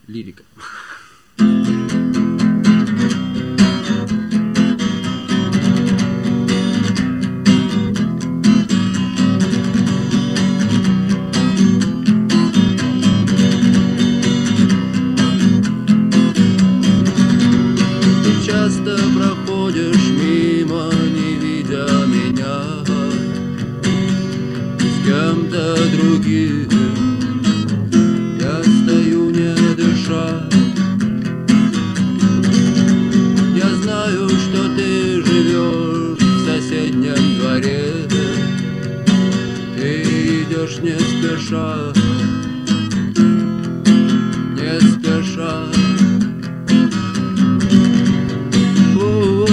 лирика. Ты часто проходишь мимо, не видя меня, с кем-то другим. Я стою, не дыша. Я знаю, что ты живешь в соседнем дворе. Ты идешь не спеша, не спеша. Но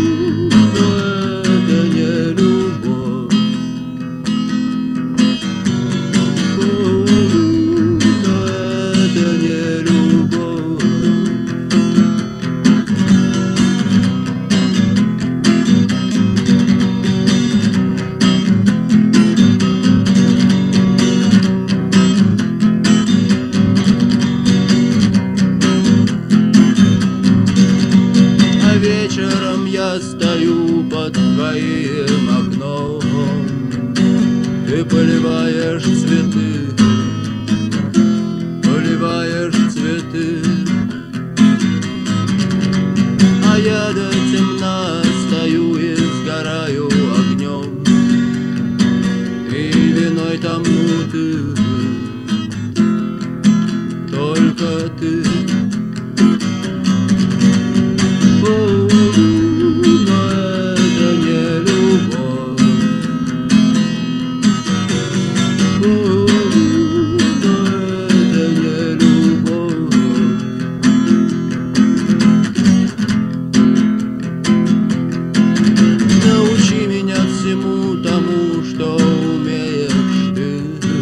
это не любовь. Но это не любовь. Вечером я стою под твоим окном. Ты поливаешь цветы, поливаешь цветы. А я до темна стою и сгораю огнем. И виной тому ты, только ты. Но это не любовь. Но это не любовь. Научи меня всему тому, что умеешь ты.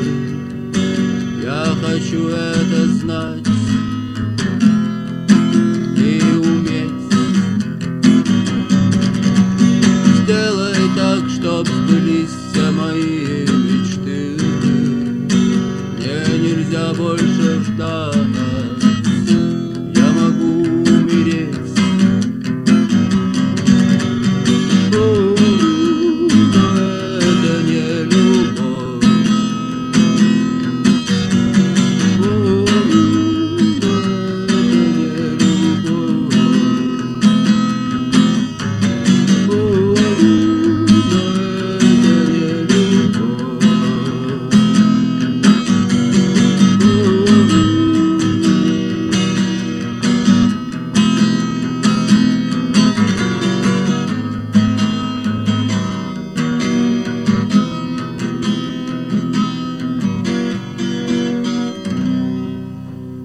Я хочу это знать. Сделай так, чтоб сбылись все мои мечты. Мне нельзя больше ждать. Я могу умереть. Но это не любовь. Но это не любовь.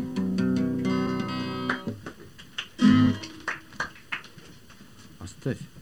Оставь.